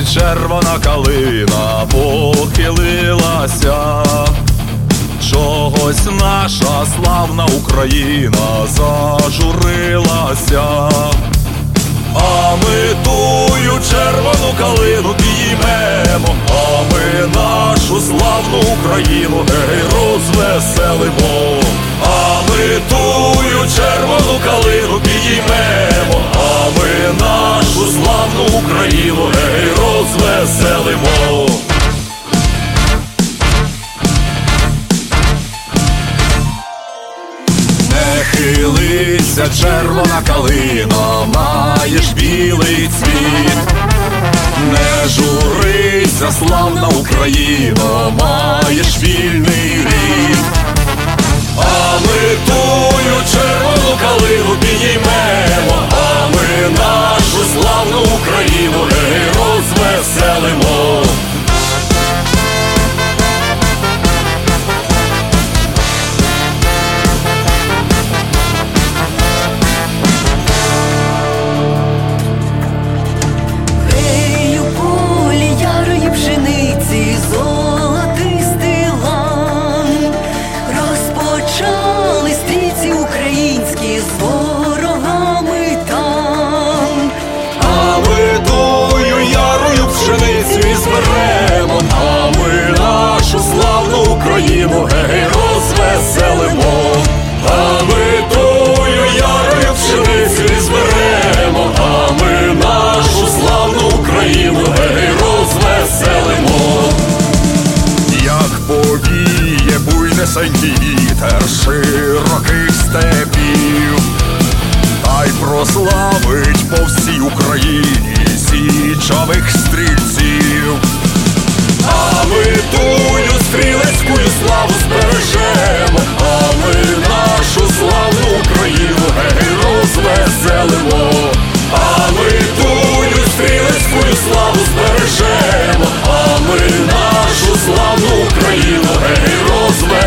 червона калина похилилася, чогось наша славна Україна зажурилася. А ми тую червону калину підіймемо, а ми нашу славну Україну гей розвеселимо. А ми тую червону калину підіймемо, а ми нашу славну Україну гей розвеселимо. Не хилися, червона калино, маєш білий цвіт. Не журися, славна Україно, маєш вільний рід. А ми тую червону калину підіймемо, а ми нашу славну Україну гей розвеселимо. Україну гей розвеселимо. А ми тую ярою пшеницю зберемо, а ми нашу славну Україну гей розвеселимо. Як повіє буйнесенький вітер широких степів, та й прославить по всій Україні січових стрільців. А ми тую стрілецьку славу збережемо, а ми нашу славну Україну гей розвеселимо. А ми тую стрілецьку славу збережемо, а ми нашу славну Україну гей розвеселимо.